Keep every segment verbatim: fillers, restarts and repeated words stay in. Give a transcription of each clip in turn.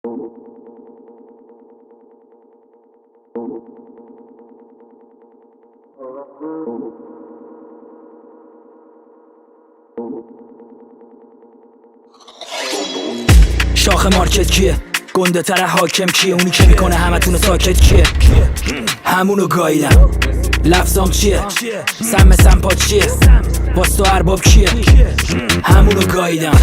شاخ مارکت کیه؟ گنده تر حاکم کیه؟ اونی که میکنه همتونو ساکت کیه؟ همونو گاییدم. لفظام چیه؟ سم سمپا چیه؟ باستو ارباب کیه؟ همونو گاییدم.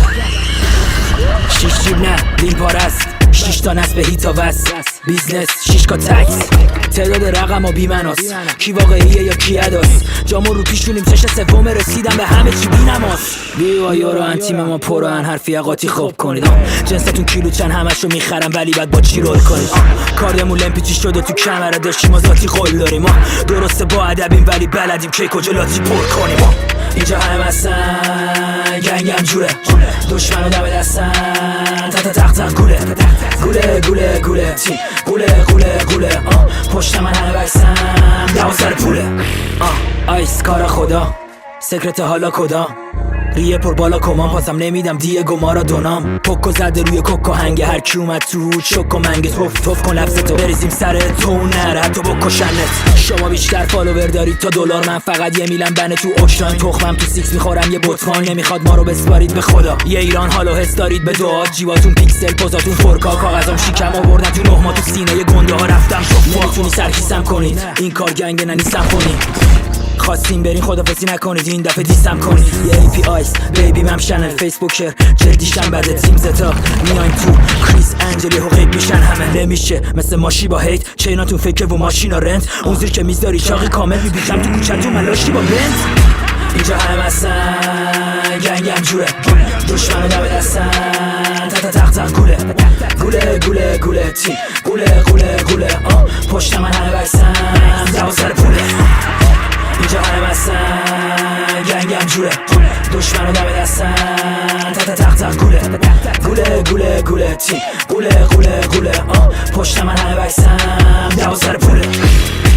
شیش جیب نه لین پارست، شیش تا نصب هیتا وست، بیزنس شیش کا تکس، تعداد رقم و بیمناس، کی واقعیه یا کی اداست، جامو رو پیشونیم چش سوم رسیدم به همه چی بی نماز. بیوا یارو انتیم ما پران حرفی قاطی خوب کنید. جنستون کیلو چند همشو میخرم ولی بعد با چی رول کنید. کاردمون لمپیچی شده تو کمره داشتیم ما ذاتی قول داریم. ما درسته با ادبیم ولی بلدیم کی کجا لاتی پر کنیم. ما اینجا همه هستن گنگم جوره، دشمنو دم دستن تا تا تق تق گوله گوله گوله گوله تی گوله گوله گوله آه پشت من همه بکسن دوازده پوله. آه آیس کار خدا سکرت حالا کدا ریه پر بالا کمان پاسم نمیدم دیه گمارا دونام پوکو زده روی کوکو هنگه هر کی اومد تو شوکو منگه توف توف کن لفظتو بریزیم سر تو نره حتی بکشنت. شما بیشتر فالوور دارید تا دلار، من فقط یه میلم بنه تو اوکشان تخمم تو سیکس میخورم یه بطفان نمیخواد ما رو بسپارید به خدا. یه ایران حالو حس دارید به دعا جیباتون پیکسل پوزاتون فورکا کاغذام شیکم آوردن تو نه ما تو سینه ی گنده ها رفتم شفا. نمیتونی سرکیسم کنید این کار گنگ ننیسم کنید. خواستیم برین خدافزی نکنید این دفعه دیسم کنید. یه ای پی آیس بیبی مم شنل فیسبوکر جدیشم بده تیم زتا میاین تو کریس انجلی و غیب میشن همه. نمیشه مثل ماشی با هیت چیناتون فکر و ماشینا رنت اون زیر که میذاری چاقی کامل میبیشم تو کوچتون من لاشتی با بنت. اینجا همه هستن گنگم جوره، دشمنو دم دستن تا تا تق تق گوله گوله گوله گوله تی گوله گوله گوله آه پشت من همه بکسن دوازده پوله. اینجا همه هستن گنگم جوره، دشمنو دم دستن تا تا تق تق گوله گوله گوله گوله تی گوله گوله گوله آه پشت من همه بکسن دوازده پوله.